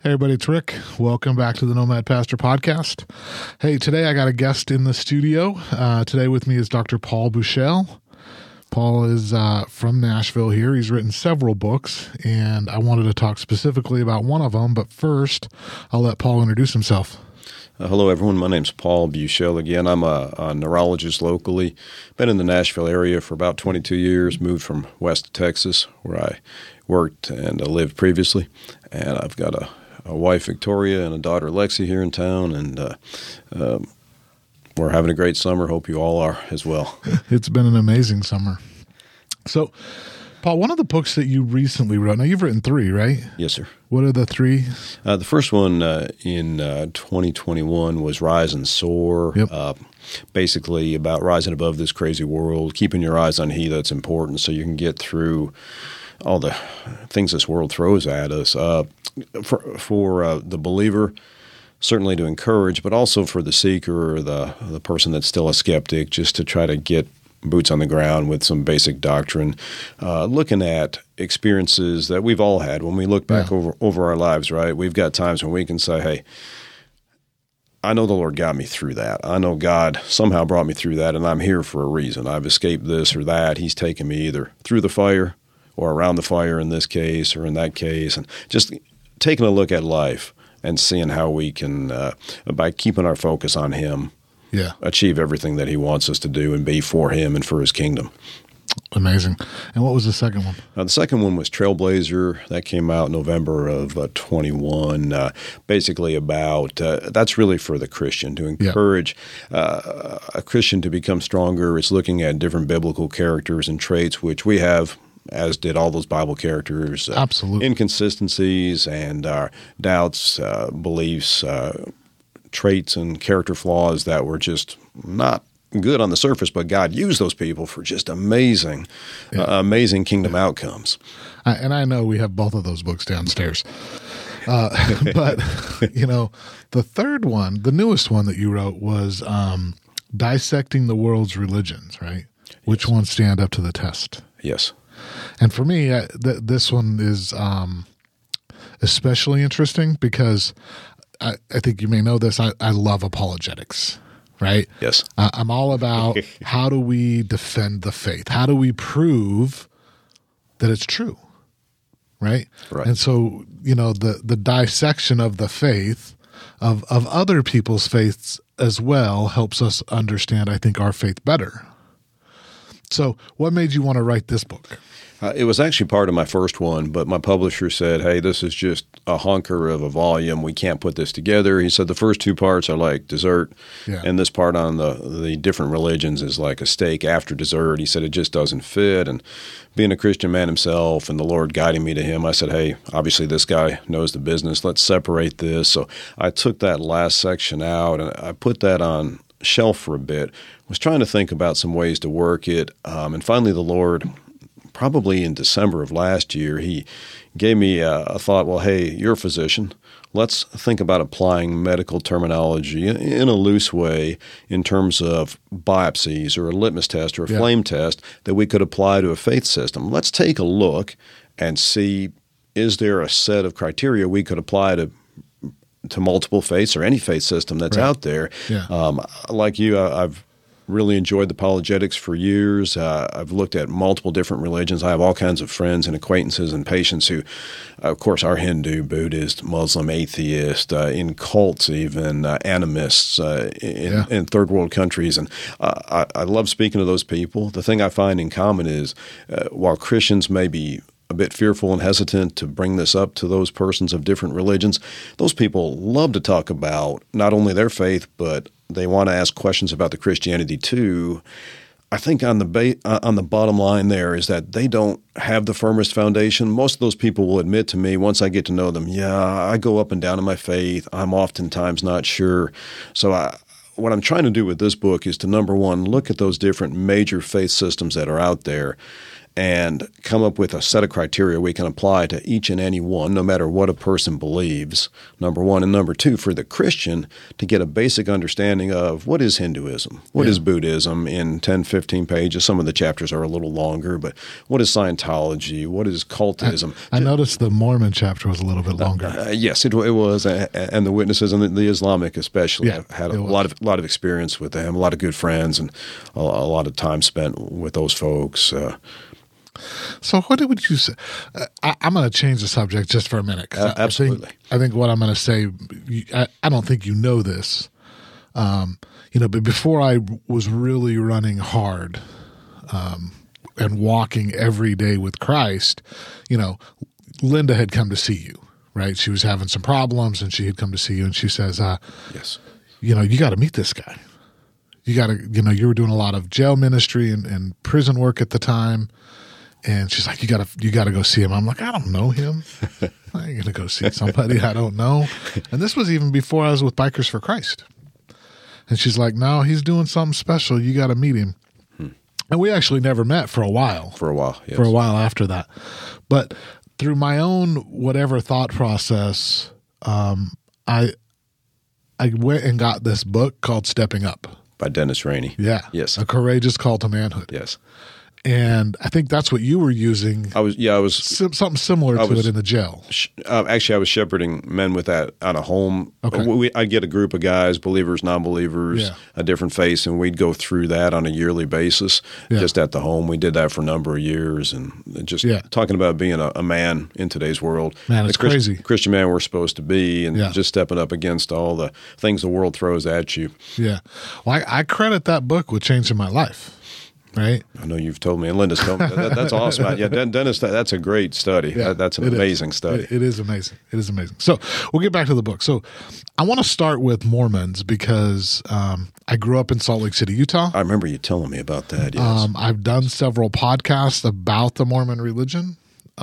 Hey everybody, it's Rick. Welcome back to the Nomad Pastor Podcast. Hey, today I got a guest in the studio. Today with me is Dr. Paul Buechele. Paul is from Nashville here. He's written several books, and I wanted to talk specifically about one of them. But first, I'll let Paul introduce himself. Hello, everyone. My name's Paul Buechele. Again, I'm a neurologist locally. Been in the Nashville area for about 22 years. Moved from West Texas, where I worked and lived previously. And I've got a wife, Victoria, and a daughter, Lexi, here in town. And we're having a great summer. Hope you all are as well. It's been an amazing summer. So, Paul, one of the books that you recently wrote, now you've written 3, right? Yes, sir. What are the 3? The first one in 2021 was Rise and Soar. Yep. Basically about rising above this crazy world, keeping your eyes on He that's important so you can get through all the things this world throws at us. For the believer, certainly to encourage, but also for the seeker or the person that's still a skeptic, just to try to get boots on the ground with some basic doctrine, looking at experiences that we've all had when we look back over our lives, right? We've got times when we can say, hey, I know the Lord got me through that. I know God somehow brought me through that, and I'm here for a reason. I've escaped this or that. He's taken me either through the fire or around the fire in this case or in that case, and just taking a look at life and seeing how we can, by keeping our focus on Him, achieve everything that He wants us to do and be for Him and for His kingdom. Amazing. And what was the second one? The second one was Trailblazer. That came out November of 21. Basically about, that's really for the Christian, to encourage a Christian to become stronger. It's looking at different biblical characters and traits, which we have, as did all those Bible characters. Absolutely. Inconsistencies and doubts, beliefs, traits and character flaws that were just not good on the surface, but God used those people for just amazing kingdom outcomes. And I know we have both of those books downstairs. But, the third one, the newest one that you wrote was Dissecting the World's Religions, right? Which ones stand up to the test? Yes. And for me, this one is especially interesting because I think you may know this. I love apologetics, right? Yes. I'm all about how do we defend the faith? How do we prove that it's true, right? Right. And so, the dissection of the faith, of other people's faiths as well, helps us understand, I think, our faith better. So what made you want to write this book? It was actually part of my first one, but my publisher said, hey, this is just a hunker of a volume. We can't put this together. He said the first 2 parts are like dessert, and this part on the different religions is like a steak after dessert. He said it just doesn't fit. And being a Christian man himself and the Lord guiding me to him, I said, hey, obviously this guy knows the business. Let's separate this. So I took that last section out, and I put that on shelf for a bit. Was trying to think about some ways to work it, and finally the Lord, probably in December of last year, He gave me a thought, well, hey, you're a physician. Let's think about applying medical terminology in a loose way in terms of biopsies or a litmus test or a flame test that we could apply to a faith system. Let's take a look and see, is there a set of criteria we could apply to multiple faiths or any faith system that's out there. Like you, I've really enjoyed the apologetics for years. I've looked at multiple different religions. I have all kinds of friends and acquaintances and patients who, of course, are Hindu, Buddhist, Muslim, atheist, in cults even, animists in third world countries. And I love speaking to those people. The thing I find in common is while Christians may be a bit fearful and hesitant to bring this up to those persons of different religions, those people love to talk about not only their faith, but they want to ask questions about the Christianity too. I think on the bottom line there is that they don't have the firmest foundation. Most of those people will admit to me once I get to know them, I go up and down in my faith. I'm oftentimes not sure. So what I'm trying to do with this book is to, number one, look at those different major faith systems that are out there and come up with a set of criteria we can apply to each and any one, no matter what a person believes, number one. And number two, for the Christian to get a basic understanding of what is Hinduism, what is Buddhism in 10, 15 pages. Some of the chapters are a little longer, but what is Scientology? What is cultism? I noticed the Mormon chapter was a little bit longer. Yes, it was. And the witnesses and the Islamic especially. I've had a lot of experience with them, a lot of good friends, and a lot of time spent with those folks. So what would you say? I'm going to change the subject just for a minute. Absolutely. I think what I'm going to say, I don't think you know this, but before I was really running hard and walking every day with Christ, Linda had come to see you, right? She was having some problems and she had come to see you and she says, yes, you got to meet this guy. You got to, you were doing a lot of jail ministry and prison work at the time. And she's like, you gotta go see him. I'm like, I don't know him. I ain't gonna go see somebody I don't know. And this was even before I was with Bikers for Christ. And she's like, no, he's doing something special. You got to meet him. And we actually never met for a while. For a while, yes. For a while after that. But through my own whatever thought process, I went and got this book called Stepping Up. By Dennis Rainey. Yeah. Yes. A Courageous Call to Manhood. Yes. And I think that's what you were using. I was something similar to it in the jail. Actually, I was shepherding men with that on a home. Okay. I'd get a group of guys, believers, non-believers, a different face, and we'd go through that on a yearly basis just at the home. We did that for a number of years, and just talking about being a man in today's world. Man, it's crazy. Christian man we're supposed to be, and just stepping up against all the things the world throws at you. Yeah. Well, I credit that book with changing my life. Right. I know you've told me, and Linda's told me. That's awesome. Yeah, Dennis, that's a great study. Yeah, that's an amazing study. It is amazing. It is amazing. So we'll get back to the book. So I want to start with Mormons because I grew up in Salt Lake City, Utah. I remember you telling me about that. Yes. I've done several podcasts about the Mormon religion.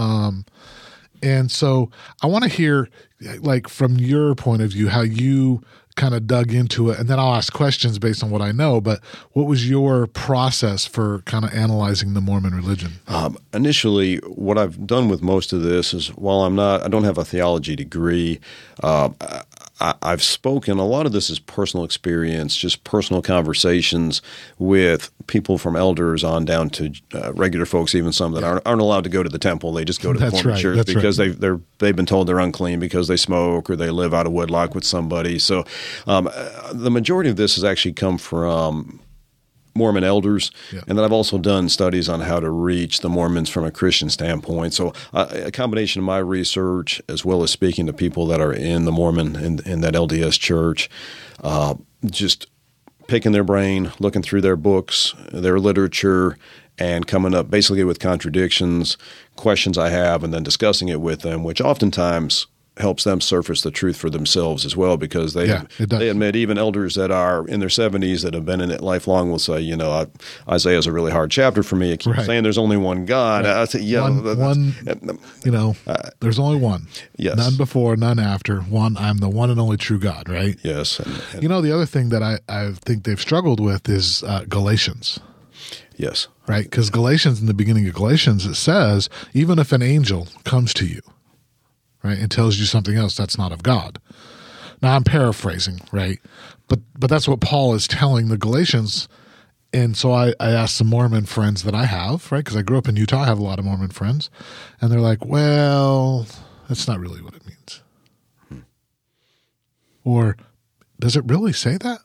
And so I want to hear, like, from your point of view, how you kind of dug into it, and then I'll ask questions based on what I know, but what was your process for kind of analyzing the Mormon religion? Initially, what I've done with most of this is, while I don't have a theology degree, I've spoken, a lot of this is personal experience, just personal conversations with people from elders on down to regular folks, even some that aren't allowed to go to the temple. They just go to the Mormon church because they've been told they're unclean because they smoke or they live out of wedlock with somebody. So the majority of this has actually come from Mormon elders, and then I've also done studies on how to reach the Mormons from a Christian standpoint. So a combination of my research as well as speaking to people that are in the Mormon in that LDS church, just picking their brain, looking through their books, their literature, and coming up basically with contradictions, questions I have, and then discussing it with them, which oftentimes helps them surface the truth for themselves as well, because they admit, even elders that are in their 70s that have been in it lifelong will say, Isaiah is a really hard chapter for me. It keeps saying there's only one God. I say, there's only one. Yes. None before, none after. One, I'm the one and only true God, right? Yes. And the other thing that I think they've struggled with is Galatians. Yes. Right? Because Galatians, in the beginning of Galatians, it says, even if an angel comes to you, right, and tells you something else, that's not of God. Now, I'm paraphrasing, right? But that's what Paul is telling the Galatians. And so I asked some Mormon friends that I have, right, because I grew up in Utah. I have a lot of Mormon friends. And they're like, well, that's not really what it means. Or does it really say that?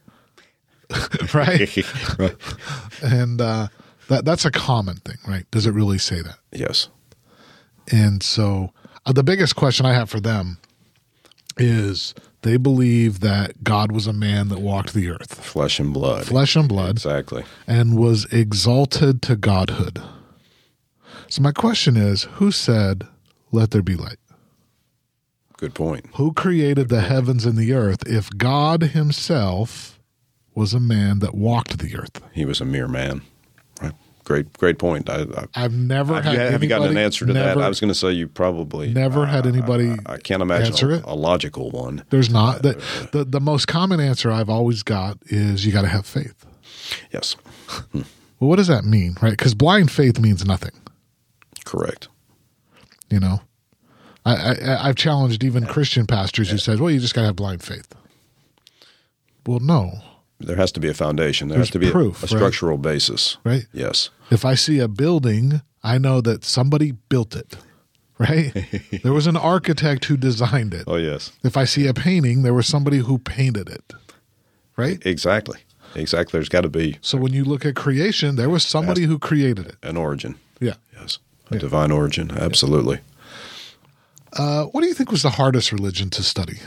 Right? Right. And that's a common thing, right? Does it really say that? Yes. And so the biggest question I have for them is they believe that God was a man that walked the earth. Flesh and blood. Flesh and blood. Exactly. And was exalted to godhood. So my question is, who said, let there be light? Good point. Who created the heavens and the earth if God himself was a man that walked the earth? He was a mere man. Right. Great point. I've never had anybody. Have you gotten an answer to that? I was going to say you probably never had anybody. I can't imagine a logical one. There's not. The most common answer I've always got is you got to have faith. Yes. Well, what does that mean, right? Because blind faith means nothing. Correct. You know, I've challenged even Christian pastors who said, well, you just got to have blind faith. Well, no. There has to be a foundation. There has to be proof, a structural basis. Right? Yes. If I see a building, I know that somebody built it, right? There was an architect who designed it. Oh, yes. If I see a painting, there was somebody who painted it, right? Exactly. There's got to be. So when you look at creation, there was somebody who created it. An origin. Yeah. Yes. A divine origin. Absolutely. What do you think was the hardest religion to study?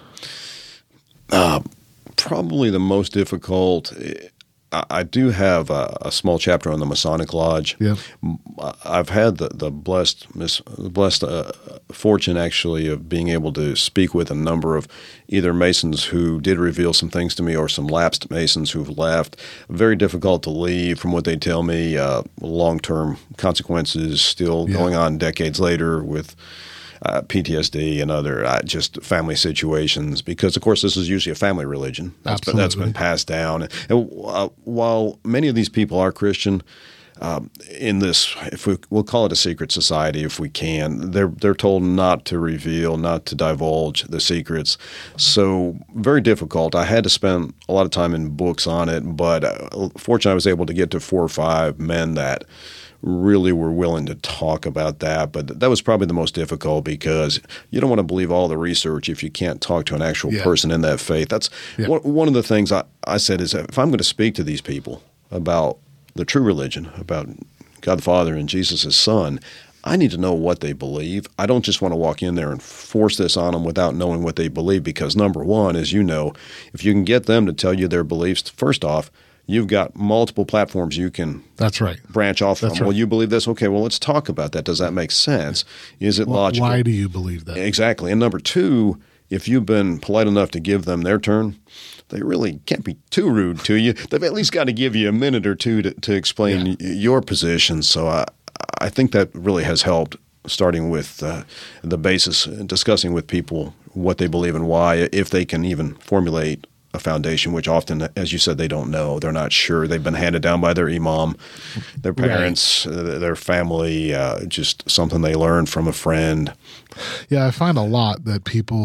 Probably the most difficult. I do have a small chapter on the Masonic Lodge. Yeah. I've had the blessed fortune, actually, of being able to speak with a number of either Masons who did reveal some things to me or some lapsed Masons who've left. Very difficult to leave from what they tell me. Long-term consequences still going on decades later with PTSD and other just family situations, because, of course, this is usually a family religion that's been passed down. And while many of these people are Christian, in this, we'll call it a secret society if we can, they're told not to reveal, not to divulge the secrets. So very difficult. I had to spend a lot of time in books on it, but fortunately I was able to get to 4 or 5 men that really were willing to talk about that. But that was probably the most difficult, because you don't want to believe all the research if you can't talk to an actual person in that faith. That's one of the things I said is, if I'm going to speak to these people about the true religion, about God the Father and Jesus His Son, I need to know what they believe. I don't just want to walk in there and force this on them without knowing what they believe, because number one, as you know, if you can get them to tell you their beliefs, first off, you've got multiple platforms you can branch off from. Well, you believe this? Okay, well, let's talk about that. Does that make sense? Is it logical? Why do you believe that? Exactly. And number two, if you've been polite enough to give them their turn, they really can't be too rude to you. They've at least got to give you a minute or two to explain your position. So I think that really has helped, starting with the basis, discussing with people what they believe and why, if they can even formulate a foundation, which often, as you said, they don't know. They're not sure. They've been handed down by their imam, their parents, their family, just something they learned from a friend. Yeah, I find a lot that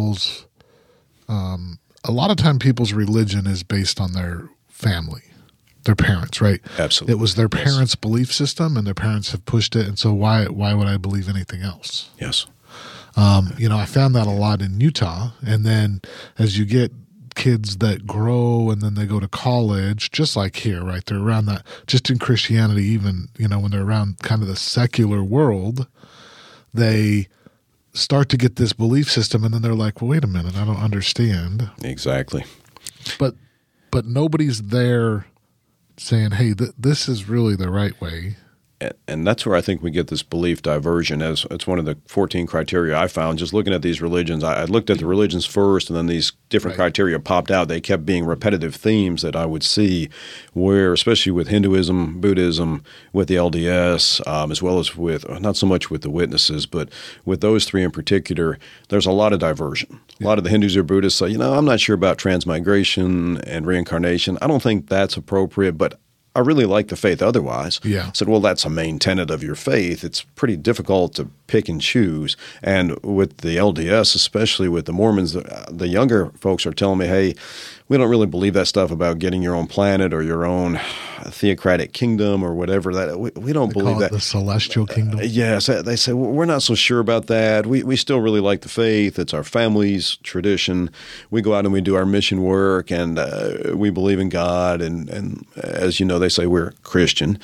a lot of time people's religion is based on their family, their parents, right? Absolutely. It was their parents' belief system, and their parents have pushed it, and so why would I believe anything else? Yes. I found that a lot in Utah, and then as you get kids that grow and then they go to college, just like here, right? They're around that, just in Christianity, even, when they're around kind of the secular world, they start to get this belief system, and then they're like, well, wait a minute, I don't understand. Exactly. But nobody's there saying, hey, this is really the right way. And that's where I think we get this belief diversion. As it's one of the 14 criteria I found just looking at these religions. I looked at the religions first, and then these different criteria popped out. They kept being repetitive themes that I would see, where especially with Hinduism, Buddhism, with the LDS, as well as with, not so much with the witnesses, but with those three in particular, there's a lot of diversion. A lot of the Hindus or Buddhists say, I'm not sure about transmigration and reincarnation. I don't think that's appropriate, but I really like the faith otherwise. Yeah. I said, well, that's a main tenet of your faith. It's pretty difficult to pick and choose. And with the LDS, especially with the Mormons, the younger folks are telling me, hey, we don't really believe that stuff about getting your own planet or your own theocratic kingdom or whatever. That we don't believe that. The celestial kingdom. Yes. They say, well, we're not so sure about that. We still really like the faith. It's our family's tradition. We go out and we do our mission work, and we believe in God. And as you know, they say we're Christian,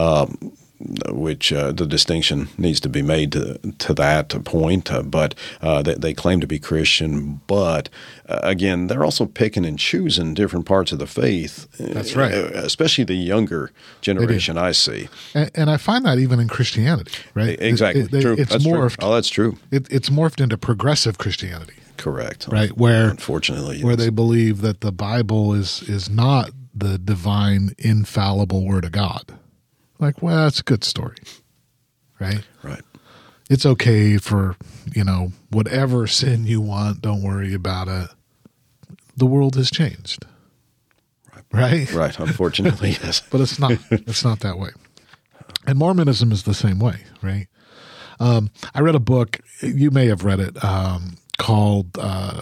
which the distinction needs to be made to that point. But they claim to be Christian. But again, they're also picking and choosing different parts of the faith. That's right. Especially the younger generation I see. And I find that even in Christianity, right? Exactly. True. It's that's morphed. True. Oh, that's true. It's morphed into progressive Christianity. Correct. Right. Where, unfortunately, where they believe that the Bible is not the divine, infallible word of God. Like, well, that's a good story, right? Right. It's okay for, whatever sin you want, don't worry about it. The world has changed, right? Right. Unfortunately, yes. But it's not. It's not that way. And Mormonism is the same way, right? I read a book, you may have read it, called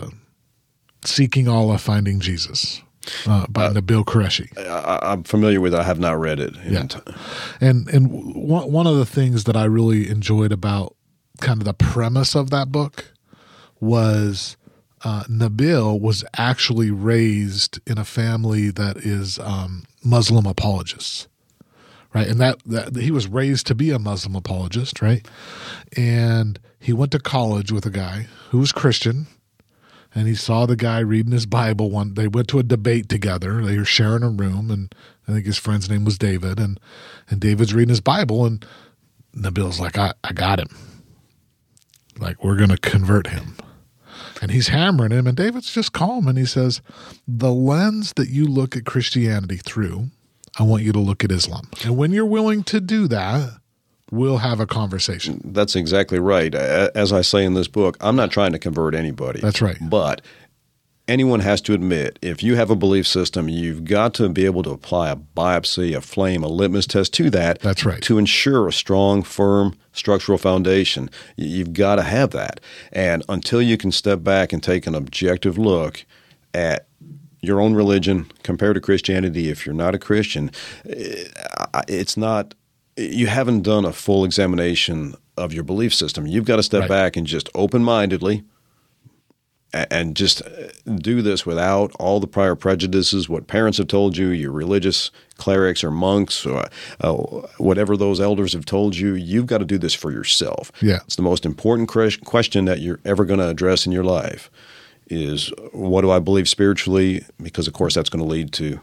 Seeking Allah, Finding Jesus by Nabil Qureshi. I'm familiar with it. I have not read it. Yeah. And one of the things that I really enjoyed about kind of the premise of that book was Nabil was actually raised in a family that is Muslim apologists. Right. And that he was raised to be a Muslim apologist. Right. And he went to college with a guy who was Christian, and he saw the guy reading his Bible. They went to a debate together. They were sharing a room, and I think his friend's name was David, and David's reading his Bible, and Nabil's like, I got him. Like, we're going to convert him. And he's hammering him, and David's just calm, and he says, the lens that you look at Christianity through, I want you to look at Islam. And when you're willing to do that, we'll have a conversation. That's exactly right. As I say in this book, I'm not trying to convert anybody. That's right. But anyone has to admit, if you have a belief system, you've got to be able to apply a biopsy, a flame, a litmus test to that. That's right. To ensure a strong, firm structural foundation. You've got to have that. And until you can step back and take an objective look at your own religion compared to Christianity, if you're not a Christian, it's not – you haven't done a full examination of your belief system. You've got to step back and just open-mindedly and just do this without all the prior prejudices, what parents have told you, your religious clerics or monks, or whatever those elders have told you. You've got to do this for yourself. Yeah. It's the most important question that you're ever going to address in your life is, what do I believe spiritually? Because, of course, that's going to lead to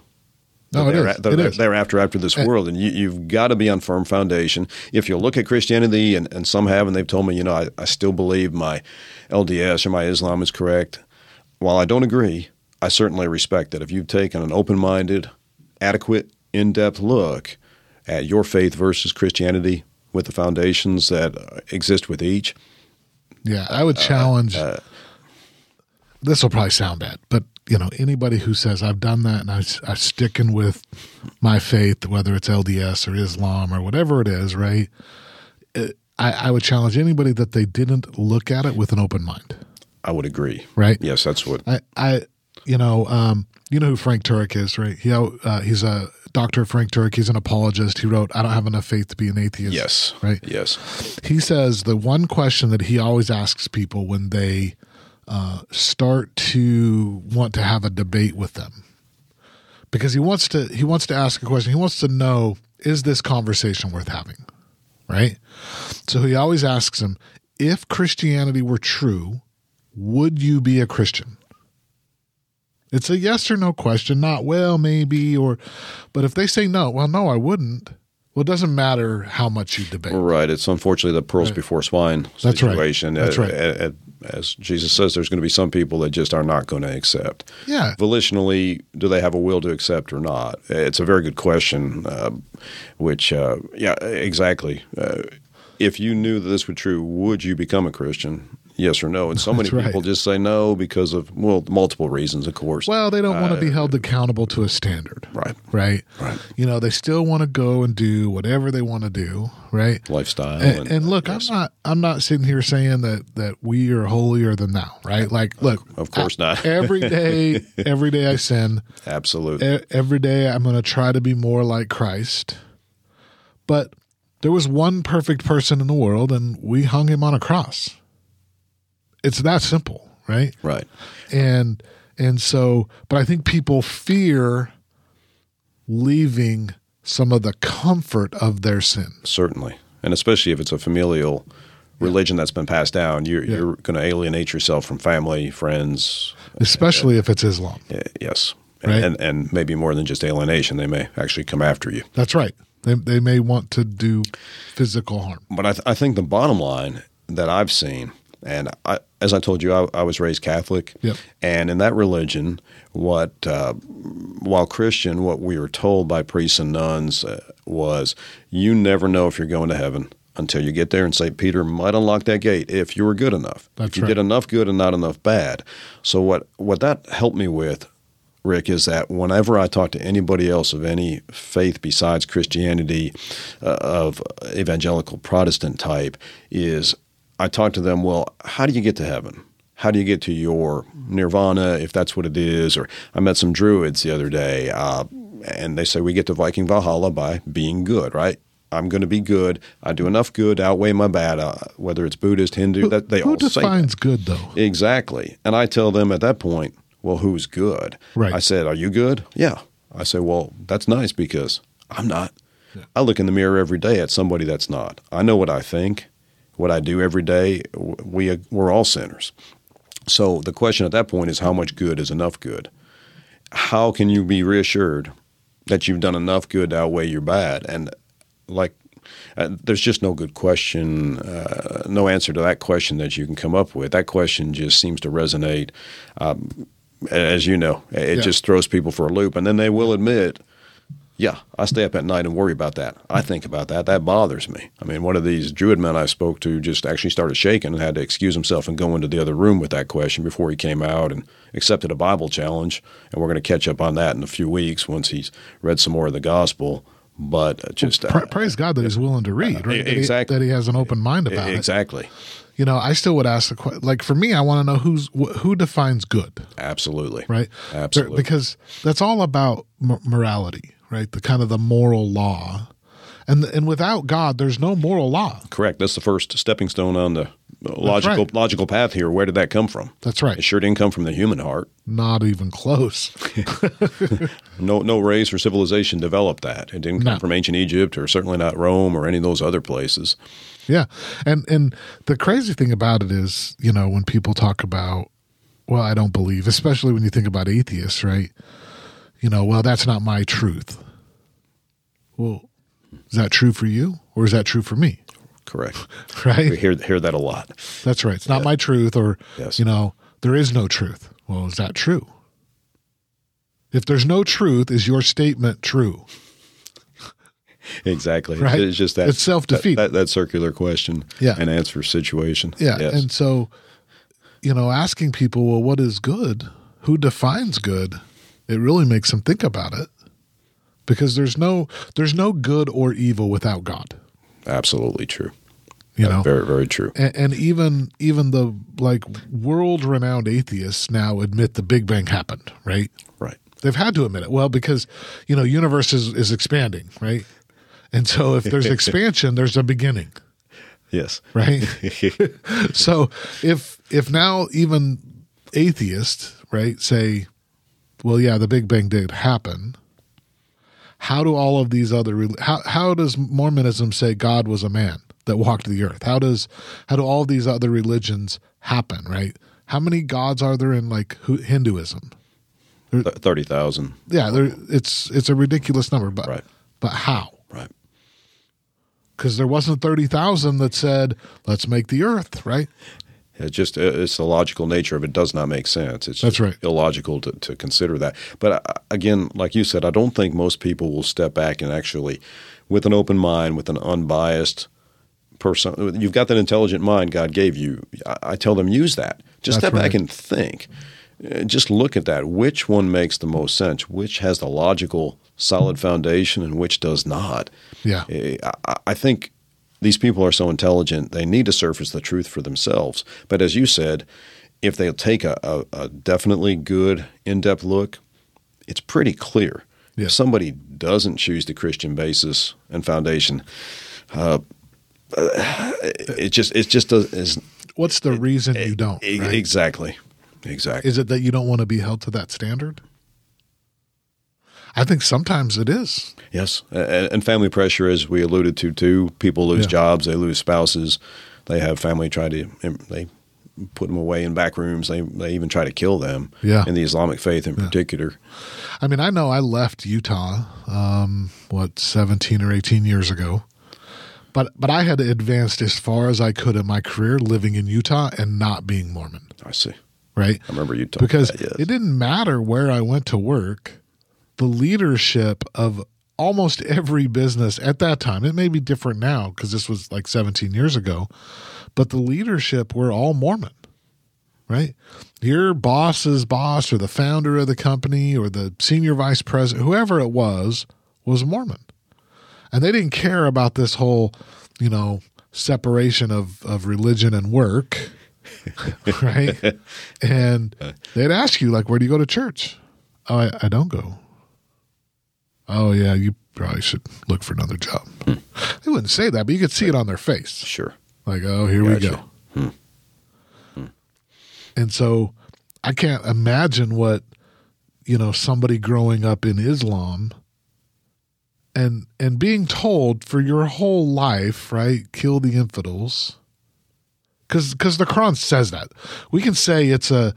thereafter after this world. And you've got to be on firm foundation. If you look at Christianity, and some have, and they've told me, I still believe my LDS or my Islam is correct. While I don't agree, I certainly respect that. If you've taken an open-minded, adequate, in-depth look at your faith versus Christianity with the foundations that exist with each. Yeah, I would challenge this will probably sound bad, but anybody who says I've done that and I'm sticking with my faith, whether it's LDS or Islam or whatever it is, right? I would challenge anybody that they didn't look at it with an open mind. I would agree. Right? Yes, that's what you know who Frank Turek is, right? He's a Dr. Frank Turek. He's an apologist. He wrote, I don't have enough faith to be an atheist. Yes. Right? Yes. He says the one question that he always asks people when they start to want to have a debate with them, because he wants to ask a question. He wants to know, is this conversation worth having? Right? So he always asks them, if Christianity were true, would you be a Christian? It's a yes or no question, not well, maybe, but if they say no, well, no, I wouldn't. Well, it doesn't matter how much you debate. Right. It's unfortunately the pearls before swine situation. That's right. As Jesus says, there's going to be some people that just are not going to accept. Yeah. Volitionally, do they have a will to accept or not? It's a very good question, exactly. If you knew that this was true, would you become a Christian? Yes or no? And so many people just say no because of, multiple reasons, of course. Well, they don't want to be held accountable to a standard. Right. Right? Right. They still want to go and do whatever they want to do, right? Lifestyle. And look, yes. I'm not sitting here saying that we are holier than thou, right? Like, look. Of course not. every day I sin. Absolutely. Every day I'm going to try to be more like Christ. But there was one perfect person in the world, and we hung him on a cross. It's that simple, right? Right. And so, but I think people fear leaving some of the comfort of their sin. Certainly. And especially if it's a familial religion that's been passed down, you're going to alienate yourself from family, friends. Especially if it's Islam. Yes. Right? And maybe more than just alienation. They may actually come after you. That's right. They may want to do physical harm. But I think the bottom line that I've seen, and as I told you, I was raised Catholic. Yep. And in that religion, while Christian, what we were told by priests and nuns was, you never know if you're going to heaven until you get there, and St. Peter might unlock that gate if you were good enough. That's if you did enough good and not enough bad. So what that helped me with Rick, is that whenever I talk to anybody else of any faith besides Christianity, of evangelical Protestant type, is I talk to them, well, how do you get to heaven? How do you get to your nirvana, if that's what it is? Or I met some Druids the other day, and they say we get to Viking Valhalla by being good, right? I'm going to be good. I do enough good to outweigh my bad, whether it's Buddhist, Hindu. Who defines good, though? Exactly. And I tell them at that point, well, who's good? Right. I said, are you good? Yeah. I said, well, that's nice because I'm not. Yeah. I look in the mirror every day at somebody that's not. I know what I think, what I do every day. We're all sinners. So the question at that point is, how much good is enough good? How can you be reassured that you've done enough good to outweigh your bad? And there's just no good question, no answer to that question that you can come up with. That question just seems to resonate. As you know, it just throws people for a loop. And then they will admit, yeah, I stay up at night and worry about that. I think about that. That bothers me. I mean, one of these Druid men I spoke to just actually started shaking and had to excuse himself and go into the other room with that question before he came out and accepted a Bible challenge. And we're going to catch up on that in a few weeks once he's read some more of the gospel. But just praise God that he's willing to read, right? Exactly. That he has an open mind about it. Exactly. You know, I still would ask the question, like for me, I want to know who defines good. Absolutely. Right? Absolutely. Because that's all about morality, right? The kind of the moral law. And without God, there's no moral law. Correct. That's the first stepping stone on the logical path here. Where did that come from? That's right. It sure didn't come from the human heart. Not even close. No race or civilization developed that. It didn't come from ancient Egypt, or certainly not Rome or any of those other places. Yeah. And the crazy thing about it is, you know, when people talk about, well, I don't believe, especially when you think about atheists, right? You know, well, that's not my truth. Well, is that true for you, or is that true for me? Correct. Right? We hear that a lot. That's right. It's not my truth, or, yes. You know, there is no truth. Well, is that true? If there's no truth, is your statement true? Exactly. Right? It's just that. It's self-defeat. That circular question and answer situation. Yeah. Yes. And so, you know, asking people, well, what is good? Who defines good? It really makes them think about it, because there's no good or evil without God. Absolutely true. You know, very, very true. And even the like world-renowned atheists now admit the Big Bang happened, right? Right. They've had to admit it. Well, because, you know, universe is expanding, right? And so if there's expansion, there's a beginning. Yes. Right? So if now even atheists, right, say, well, yeah, the Big Bang did happen, how do all of these other how does Mormonism say God was a man that walked the earth? How do all these other religions happen, right? How many gods are there in like Hinduism? 30,000. Yeah, it's a ridiculous number, but how? Right. Because there wasn't 30,000 that said, let's make the earth, right? It's the logical nature of it does not make sense. It's That's right. illogical to consider that. But again, like you said, I don't think most people will step back and actually, with an open mind, with an unbiased person, you've got that intelligent mind God gave you. I tell them, use that. Just step back and think. Just look at that. Which one makes the most sense? Which has the logical, solid foundation, and which does not? Yeah. I think these people are so intelligent, they need to surface the truth for themselves. But as you said, if they'll take a definitely good, in-depth look, it's pretty clear. Yeah. If somebody doesn't choose the Christian basis and foundation, it just does. What's the reason you don't? Right? Exactly. Is it that you don't want to be held to that standard? I think sometimes it is. Yes. And family pressure, as we alluded to, too. People lose jobs. They lose spouses. They have family they put them away in back rooms. They even try to kill them in the Islamic faith in particular. I mean, I know I left Utah, 17 or 18 years ago. But I had advanced as far as I could in my career living in Utah and not being Mormon. I see. Right? I remember you talking because about that, yes. It didn't matter where I went to work. The leadership of almost every business at that time, it may be different now because this was like 17 years ago, but the leadership were all Mormon. right? Your boss's boss or the founder of the company or the senior vice president, whoever it was Mormon. And they didn't care about this whole, separation of religion and work, right? And they'd ask you, like, where do you go to church? Oh, I don't go. Oh, yeah, you probably should look for another job. They wouldn't say that, but you could see it on their face. Sure. Like, oh, here we go. And so I can't imagine what, somebody growing up in Islam and being told for your whole life, right, kill the infidels. Because the Quran says that. We can say it's a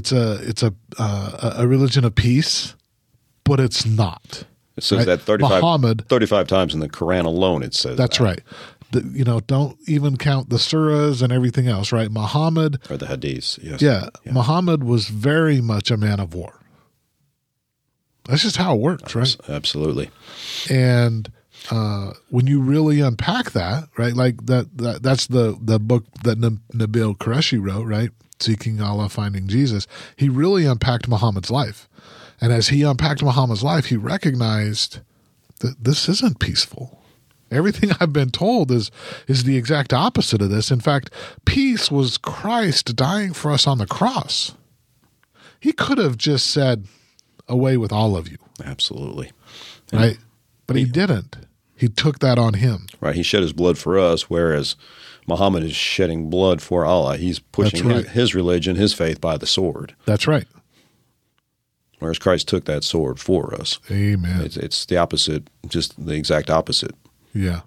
religion of peace, but it's not. It says that 35 times in the Quran alone. It says that's that. right. Don't even count the surahs and everything else, right? Muhammad. Or the hadiths, yes. Yeah. Muhammad was very much a man of war. That's just how it works, right? Absolutely. And when you really unpack that, right, like that's the book that Nabil Qureshi wrote, right? Seeking Allah, Finding Jesus. He really unpacked Muhammad's life. And as he unpacked Muhammad's life, he recognized that this isn't peaceful. Everything I've been told is the exact opposite of this. In fact, peace was Christ dying for us on the cross. He could have just said, away with all of you. Absolutely. Right? But he didn't. He took that on him. Right. He shed his blood for us, whereas Muhammad is shedding blood for Allah. He's pushing his religion, his faith by the sword. That's right. Whereas Christ took that sword for us. Amen. It's the opposite, just the exact opposite. Yeah.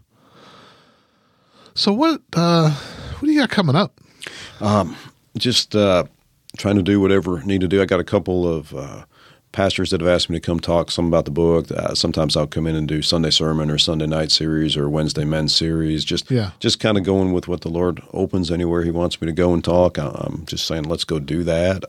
So what do you got coming up? Just trying to do whatever I need to do. I got a couple of pastors that have asked me to come talk some about the book. Sometimes I'll come in and do Sunday sermon or Sunday night series or Wednesday men's series. Just kind of going with what the Lord opens anywhere He wants me to go and talk. I'm just saying, let's go do that.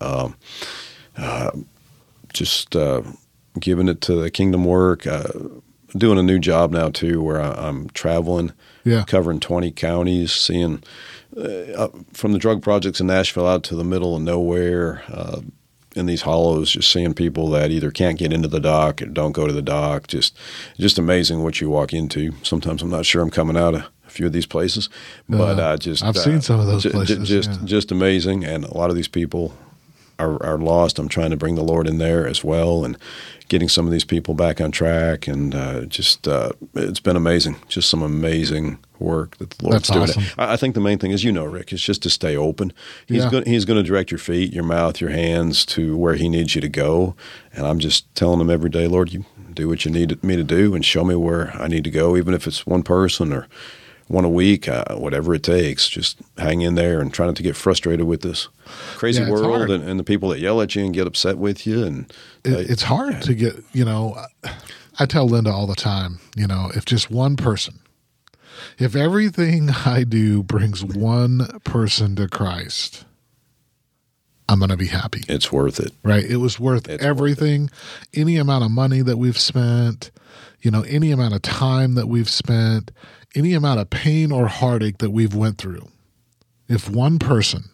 Giving it to the kingdom work. Doing a new job now too, where I'm traveling, covering 20 counties, seeing from the drug projects in Nashville out to the middle of nowhere, in these hollows, just seeing people that either can't get into the dock or don't go to the dock. Just amazing what you walk into. Sometimes I'm not sure I'm coming out of a few of these places, but I've seen some of those places. Just amazing, and a lot of these people are lost. I'm trying to bring the Lord in there as well, and getting some of these people back on track, and it's been amazing. Just some amazing work that the Lord's doing. Awesome. I think the main thing is, Rick, is just to stay open. He's going to direct your feet, your mouth, your hands to where He needs you to go. And I'm just telling Him every day, Lord, you do what you need me to do, and show me where I need to go, even if it's one person or one a week, whatever it takes. Just hang in there and try not to get frustrated with this crazy world and the people that yell at you and get upset with you. And it's hard to get, I tell Linda all the time, if just one person, if everything I do brings one person to Christ, I'm going to be happy. It's worth it. Right? It was worth everything, any amount of money that we've spent, any amount of time that we've spent, any amount of pain or heartache that we've went through. If one person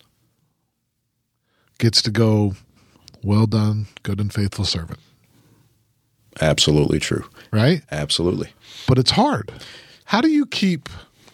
gets to go, well done, good and faithful servant. Absolutely true. Right? Absolutely. But it's hard. How do you keep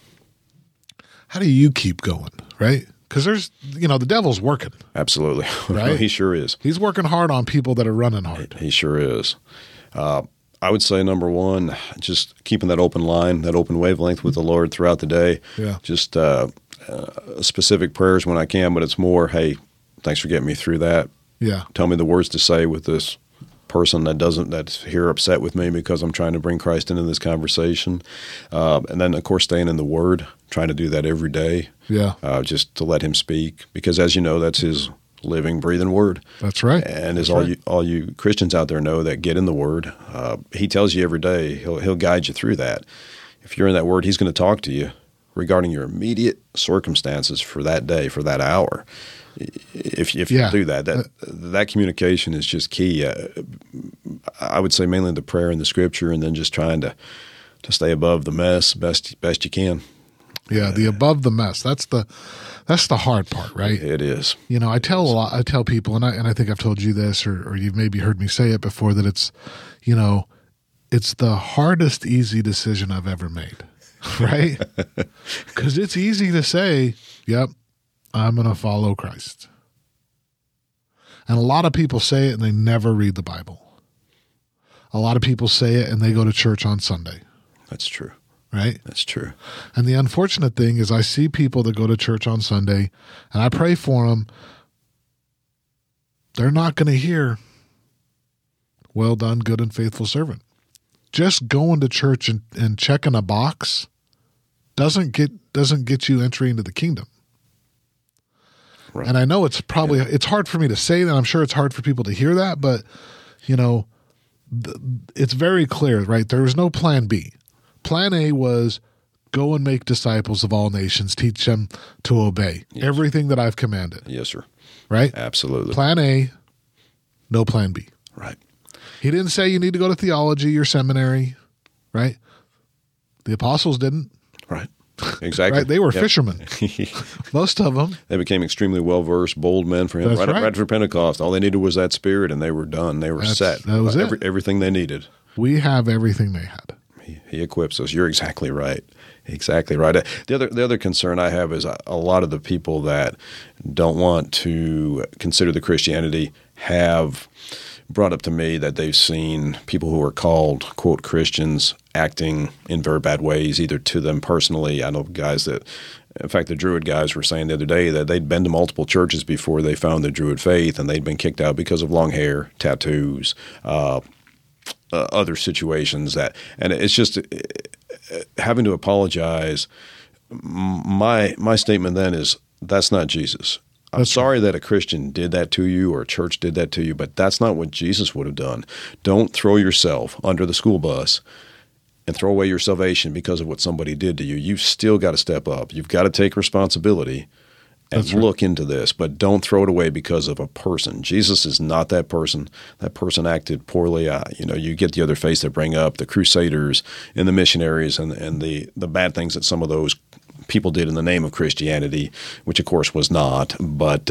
going, right? Because there's, the devil's working. Absolutely. Right? He sure is. He's working hard on people that are running hard. He sure is. I would say, number one, just keeping that open line, that open wavelength with the Lord throughout the day. Yeah. Just specific prayers when I can, but it's more, hey, thanks for getting me through that. Yeah. Tell me the words to say with this person that's here upset with me because I'm trying to bring Christ into this conversation. And then, of course, staying in the Word, trying to do that every day. Yeah. Just to let Him speak, because as you know, that's His living, breathing Word. That's right. And as all you Christians out there know that get in the Word, He tells you every day. He'll guide you through that. If you're in that Word, He's going to talk to you regarding your immediate circumstances for that day, for that hour. If you do that communication is just key. I would say mainly the prayer and the Scripture, and then just trying to stay above the mess best you can. Yeah, the above the mess. That's the hard part, right? It is. I tell people, and I think I've told you this, or you've maybe heard me say it before, that it's, it's the hardest easy decision I've ever made, right? Because it's easy to say, yep, I'm going to follow Christ. And a lot of people say it and they never read the Bible. A lot of people say it and they go to church on Sunday. That's true. Right? That's true. And the unfortunate thing is I see people that go to church on Sunday and I pray for them. They're not going to hear, well done, good and faithful servant. Just going to church and checking a box doesn't get you entry into the kingdom. Right. And I know it's hard for me to say that. I'm sure it's hard for people to hear that, but it's very clear, right? There was no plan B. Plan A was go and make disciples of all nations, teach them to obey everything that I've commanded. Yes, sir. Right? Absolutely. Plan A, no plan B. Right. He didn't say you need to go to theology or seminary, right? The apostles didn't. Right. Exactly. Right? They were fishermen. Most of them. They became extremely well-versed, bold men for him. That's right. Right for Pentecost. All they needed was that Spirit, and they were done. They were set. That was it. Everything they needed. We have everything they had. He equips us. You're exactly right. Exactly right. The other concern I have is a lot of the people that don't want to consider the Christianity have brought up to me that they've seen people who are called, quote, Christians acting in very bad ways, either to them personally. I know guys that, in fact, the Druid guys were saying the other day that they'd been to multiple churches before they found the Druid faith, and they'd been kicked out because of long hair, tattoos, other situations and it's just having to apologize. My statement then is that's not Jesus. I'm sorry that a Christian did that to you or a church did that to you, but that's not what Jesus would have done. Don't throw yourself under the school bus and throw away your salvation because of what somebody did to you. You've still got to step up. You've got to take responsibility and look into this, but don't throw it away because of a person. Jesus is not that person. That person acted poorly. You get the other face that bring up the Crusaders and the missionaries and the bad things that some of those people did in the name of Christianity, which of course was not. But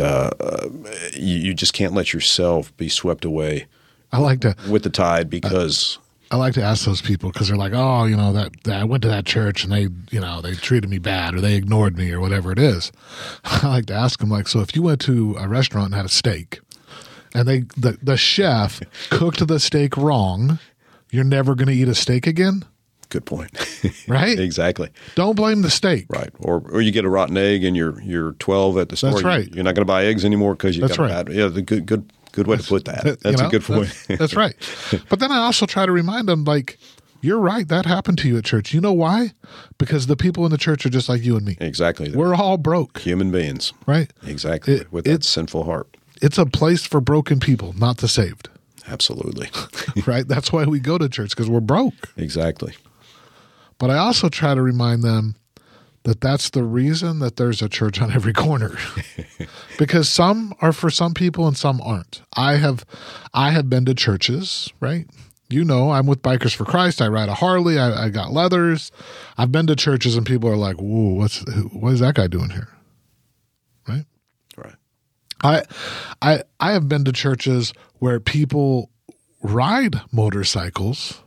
you just can't let yourself be swept away. With the tide because. I like to ask those people because they're like, oh, that I went to that church and they treated me bad or they ignored me or whatever it is. I like to ask them, like, so if you went to a restaurant and had a steak and the chef cooked the steak wrong, you're never going to eat a steak again? Good point. Right? Exactly. Don't blame the steak. Right. Or you get a rotten egg and you're 12 at the store. That's right. You're not going to buy eggs anymore because you got right. a bad. Yeah, the good way to put that. That's a good point. That's right. But then I also try to remind them, like, you're right. That happened to you at church. You know why? Because the people in the church are just like you and me. Exactly. We're all broke. Human beings. Right. Exactly. With that sinful heart. It's a place for broken people, not the saved. Absolutely. Right? That's why we go to church, because we're broke. Exactly. But I also try to remind them that that's the reason that there's a church on every corner. Because some are for some people and some aren't. I have been to churches, right? I'm with Bikers for Christ. I ride a Harley. I got leathers. I've been to churches and people are like, whoa, what is that guy doing here? Right? Right. I have been to churches where people ride motorcycles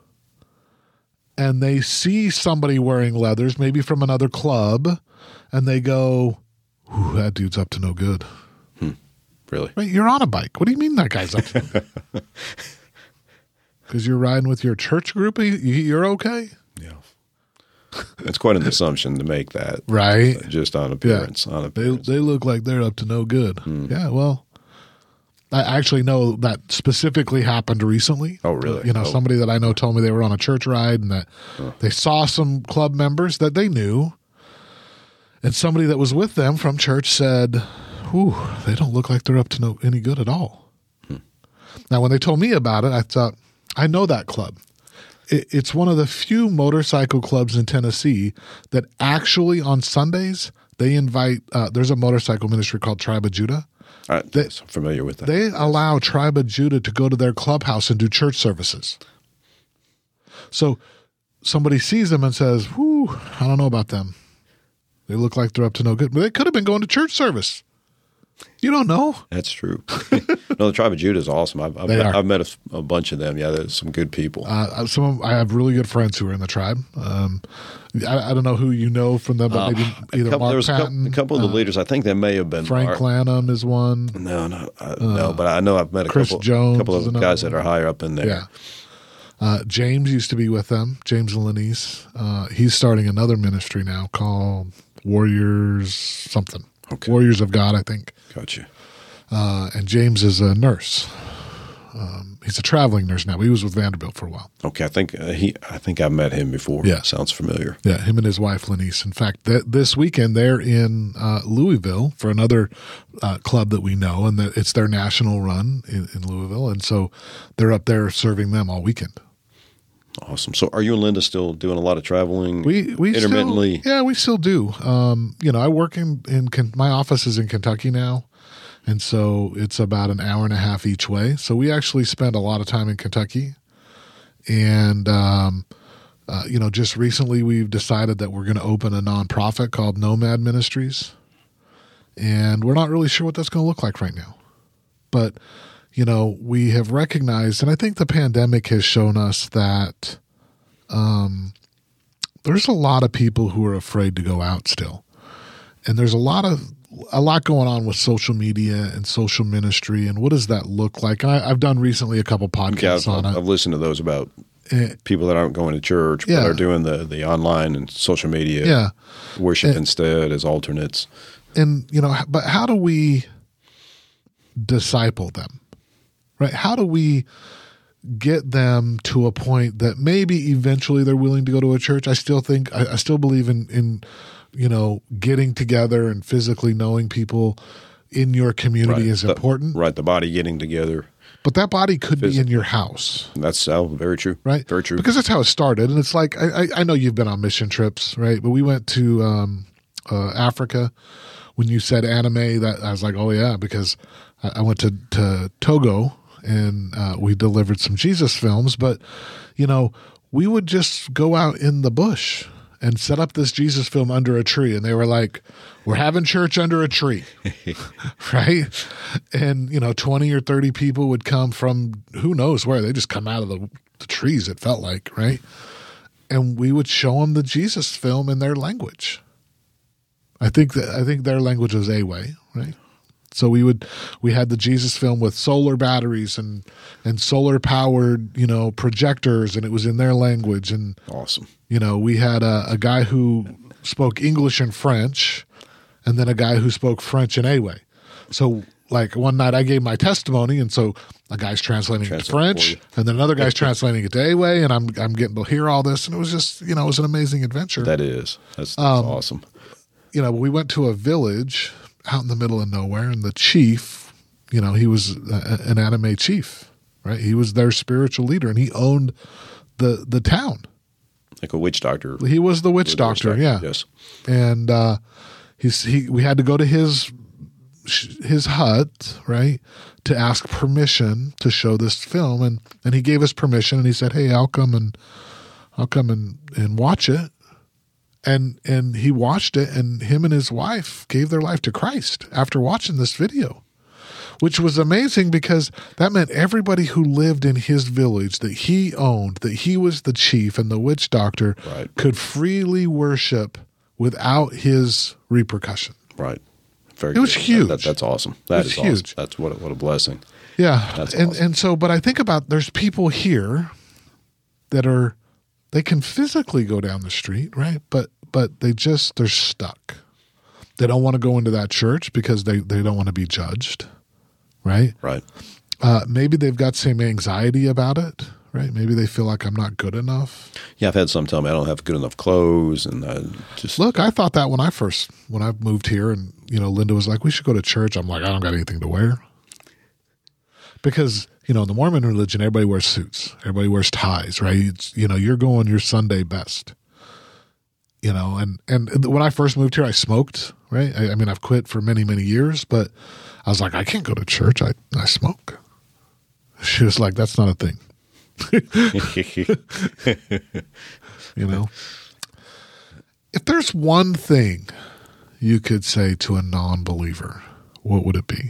and they see somebody wearing leathers, maybe from another club, and they go, ooh, that dude's up to no good. Really? Right? You're on a bike. What do you mean that guy's up to no good? Because you're riding with your church group? You're okay? Yeah. It's quite an assumption to make that. Right. Just on appearance. Yeah. They look like they're up to no good. Yeah, well, I actually know that specifically happened recently. Oh, really? Somebody that I know told me they were on a church ride and that they saw some club members that they knew. And somebody that was with them from church said, "Ooh, they don't look like they're up to any good at all." Now, when they told me about it, I thought, I know that club. It's one of the few motorcycle clubs in Tennessee that actually on Sundays, they invite, there's a motorcycle ministry called Tribe of Judah. I'm familiar with that. They allow Tribe of Judah to go to their clubhouse and do church services. So somebody sees them and says, whew, I don't know about them. They look like they're up to no good. But they could have been going to church service. You don't know. That's true. No, the Tribe of Judah is awesome. I've met a bunch of them. Yeah, there's some good people. I have really good friends who are in the tribe. I don't know who you know from them, but maybe either Mark Patton. A couple of the leaders. I think they may have been. Frank Lanham is one. No, but I know I've met Chris Jones, a couple of guys that are higher up in there. Yeah. James used to be with them. James Lanise. He's starting another ministry now called Warriors something. Okay. Warriors of God, I think. Gotcha. And James is a nurse. He's a traveling nurse now. He was with Vanderbilt for a while. Okay, I think I've met him before. Yeah, sounds familiar. Yeah, him and his wife Lanise. In fact, this weekend they're in Louisville for another club that we know, and it's their national run in Louisville, and so they're up there serving them all weekend. Awesome. So, are you and Linda still doing a lot of traveling? We intermittently. We still do. I work in my office is in Kentucky now. And so it's about an hour and a half each way. So we actually spend a lot of time in Kentucky. And, just recently we've decided that we're going to open a nonprofit called Nomad Ministries. And we're not really sure what that's going to look like right now. But, we have recognized, and I think the pandemic has shown us that there's a lot of people who are afraid to go out still. And there's a lot going on with social media and social ministry, and what does that look like? And I've done recently a couple podcasts on it. I've listened to those about people that aren't going to church, but are doing the online and social media worship instead as alternates. And, but how do we disciple them, right? How do we get them to a point that maybe eventually they're willing to go to a church? I still believe in getting together and physically knowing people in your community is important. Right, the body getting together. But that body could be in your house. That's very true. Right? Very true. Because that's how it started. And it's like, I know you've been on mission trips, right? But we went to Africa. When you said anime, that I was like, oh yeah, because I went to Togo and we delivered some Jesus films. But, we would just go out in the bush and set up this Jesus film under a tree. And they were like, we're having church under a tree, right? And, 20 or 30 people would come from who knows where. They just come out of the trees, it felt like, right? And we would show them the Jesus film in their language. I think their language was Ewe, right? So we had the Jesus film with solar batteries and solar powered, projectors, and it was in their language. And awesome. We had a guy who spoke English and French, and then a guy who spoke French and Ewe. So like one night I gave my testimony, and so a guy's translating it to French, and then another guy's translating it to Ewe, and I'm getting to hear all this, and it was just, it was an amazing adventure. That's awesome. We went to a village out in the middle of nowhere, and the chief, he was an anime chief, right? He was their spiritual leader, and he owned the town. Like a witch doctor. He was the witch doctor, yeah. Yes. And we had to go to his hut, right, to ask permission to show this film, and he gave us permission, and he said, "Hey, I'll come and watch it." And he watched it, and him and his wife gave their life to Christ after watching this video, which was amazing because that meant everybody who lived in his village that he owned, that he was the chief and the witch doctor, could freely worship without his repercussion. Right. It was huge. That's awesome. That is huge. Awesome. That's what a blessing. Yeah. That's awesome. And so, but I think about there's people here that they can physically go down the street, right? But they're stuck. They don't want to go into that church because they don't want to be judged, right? Right. Maybe they've got some anxiety about it, right? Maybe they feel like I'm not good enough. Yeah, I've had some tell me I don't have good enough clothes, and I thought that when I moved here, and Linda was like, we should go to church. I'm like, I don't got anything to wear. Because, in the Mormon religion, everybody wears suits. Everybody wears ties, right? It's, you're going your Sunday best. And when I first moved here, I smoked, right? I mean, I've quit for many, many years, but I was like, I can't go to church. I smoke. She was like, that's not a thing. If there's one thing you could say to a non-believer, what would it be?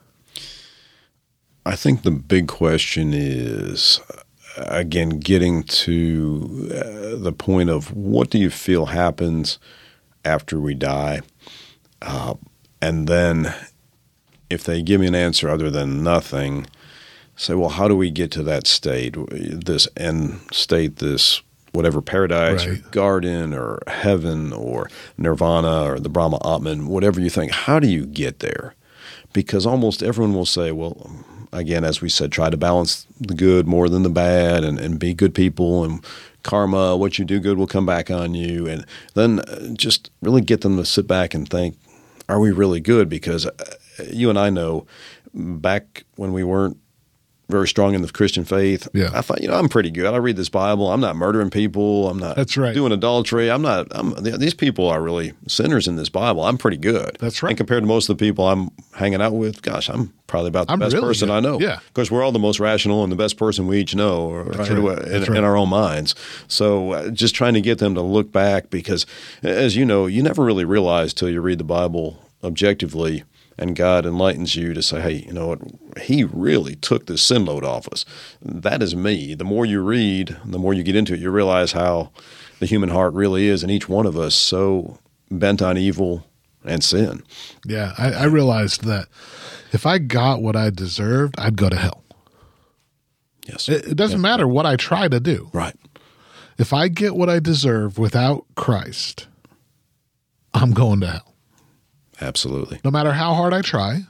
I think the big question is, again, getting to the point of what do you feel happens after we die? And then if they give me an answer other than nothing, say, well, how do we get to that state, this end state, this whatever paradise or garden or heaven or nirvana or the Brahma Atman, whatever you think, how do you get there? Because almost everyone will say, well, again, as we said, try to balance the good more than the bad and be good people, and karma, what you do good will come back on you. And then just really get them to sit back and think, are we really good? Because you and I know back when we weren't very strong in the Christian faith, I thought, I'm pretty good. I read this Bible. I'm not murdering people. I'm not doing adultery. These people are really sinners in this Bible. I'm pretty good. That's right. And compared to most of the people I'm hanging out with, gosh, I'm probably about the best person I know. Yeah. Because we're all the most rational and the best person we each know in our own minds. So just trying to get them to look back, because as you know, you never really realize till you read the Bible objectively and God enlightens you to say, hey, you know what? He really took this sin load off us. That is me. The more you read, the more you get into it, you realize how the human heart really is, and each one of us so bent on evil and sin. Yeah, I realized that if I got what I deserved, I'd go to hell. Yes. It doesn't matter what I try to do. Right. If I get what I deserve without Christ, I'm going to hell. Absolutely. No matter how hard I try,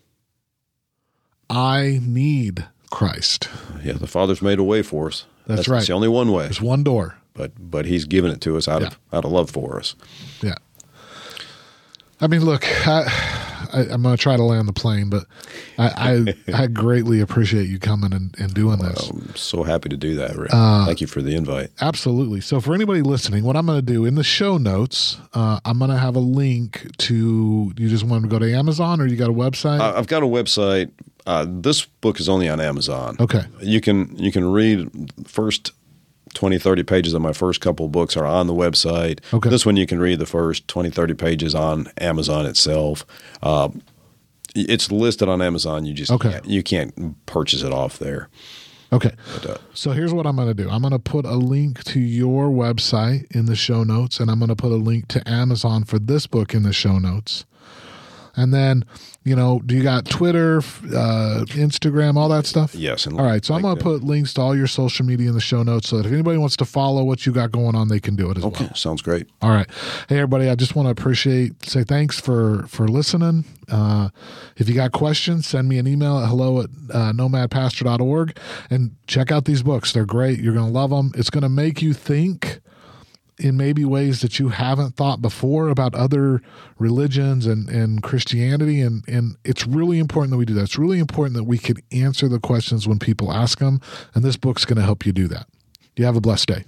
I need Christ. Yeah, the Father's made a way for us. That's right. It's the only one way. There's one door. But He's given it to us out of love for us. Yeah. I mean, look, I'm going to try to land the plane, but I greatly appreciate you coming and doing this. I'm so happy to do that, Rick. Thank you for the invite. Absolutely. So for anybody listening, what I'm going to do in the show notes, I'm going to have a link to, you just want to go to Amazon, or you got a website? I've got a website. This book is only on Amazon. Okay. You can read the first 20, 30 pages of my first couple of books are on the website. Okay. This one you can read the first 20, 30 pages on Amazon itself. It's listed on Amazon. You just can't purchase it off there. Okay. So here's what I'm going to do. I'm going to put a link to your website in the show notes, and I'm going to put a link to Amazon for this book in the show notes. And then, do you got Twitter, Instagram, all that stuff? Yes. All right. So I'm going to put links to all your social media in the show notes so that if anybody wants to follow what you got going on, they can do it as well. Okay. Sounds great. All right. Hey, everybody, I just want to say thanks for listening. If you got questions, send me an email at hello@nomadpastor.org, and check out these books. They're great. You're going to love them. It's going to make you think in maybe ways that you haven't thought before about other religions and Christianity. And it's really important that we do that. It's really important that we can answer the questions when people ask them. And this book's going to help you do that. You have a blessed day.